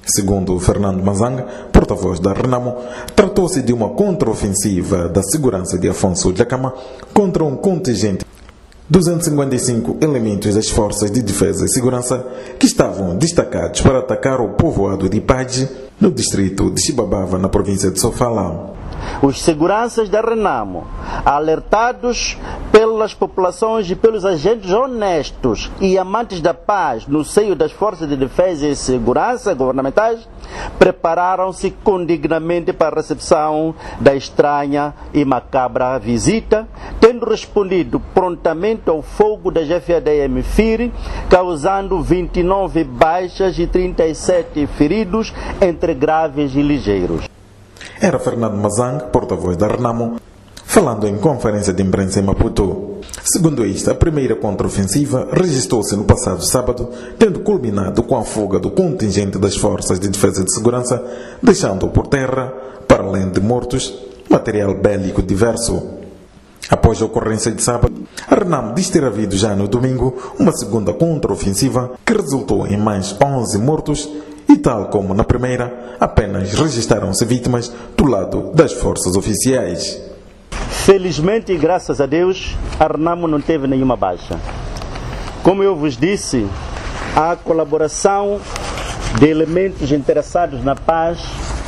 Segundo Fernando Mazanga, porta-voz da Renamo, tratou-se de uma contraofensiva da segurança de Afonso Dhlakama contra um contingente de 255 elementos das Forças de Defesa e Segurança que estavam destacados para atacar o povoado de Ipaji, no distrito de Xibabava, na província de Sofala. Os seguranças da Renamo, alertados pelas populações e pelos agentes honestos e amantes da paz no seio das Forças de Defesa e Segurança governamentais, prepararam-se condignamente para a recepção da estranha e macabra visita, tendo respondido prontamente ao fogo da GFADM FIR, causando 29 baixas e 37 feridos, entre graves e ligeiros. Era Fernando Mazanga, porta-voz da Renamo, falando em conferência de imprensa em Maputo. Segundo este, a primeira contraofensiva registrou-se no passado sábado, tendo culminado com a fuga do contingente das Forças de Defesa e Segurança, deixando por terra, para além de mortos, material bélico diverso. Após a ocorrência de sábado, a Renamo diz ter havido já no domingo uma segunda contraofensiva que resultou em mais 11 mortos e, tal como na primeira, apenas registraram-se vítimas do lado das forças oficiais. Felizmente e graças a Deus, a Renamo não teve nenhuma baixa. Como eu vos disse, a colaboração de elementos interessados na paz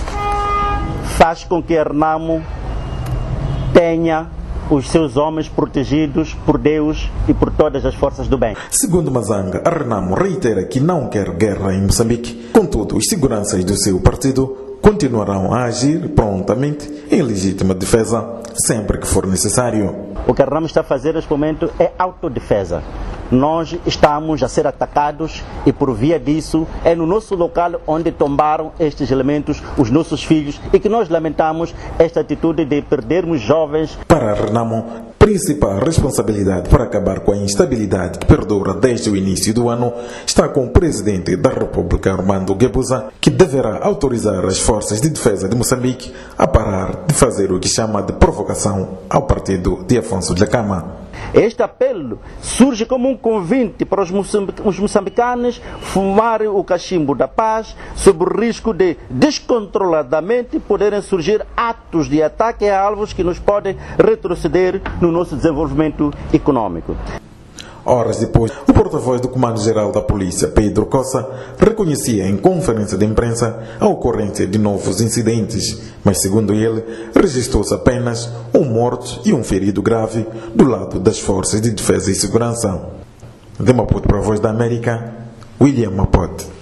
faz com que a Renamo tenha os seus homens protegidos por Deus e por todas as forças do bem. Segundo Mazanga, a Renamo reitera que não quer guerra em Moçambique. Contudo, os seguranças do seu partido continuarão a agir prontamente em legítima defesa, sempre que for necessário. O que a Renamo está a fazer neste momento é autodefesa. Nós estamos a ser atacados e, por via disso, é no nosso local onde tombaram estes elementos, os nossos filhos, e que nós lamentamos esta atitude de perdermos jovens. Para a Renamo, principal responsabilidade para acabar com a instabilidade que perdura desde o início do ano está com o Presidente da República, Armando Guebuza, que deverá autorizar as Forças de Defesa de Moçambique a parar de fazer o que chama de provocação ao partido de Afonso Dhlakama. Este apelo surge como um convite para os moçambicanos fumarem o cachimbo da paz, sob o risco de descontroladamente poderem surgir atos de ataque a alvos que nos podem retroceder no nosso desenvolvimento econômico. Horas depois, o porta-voz do Comando-Geral da Polícia, Pedro Cossa, reconhecia em conferência de imprensa a ocorrência de novos incidentes, mas, segundo ele, registrou-se apenas um morto e um ferido grave do lado das Forças de Defesa e Segurança. De Maputo para a Voz da América, William Mapote.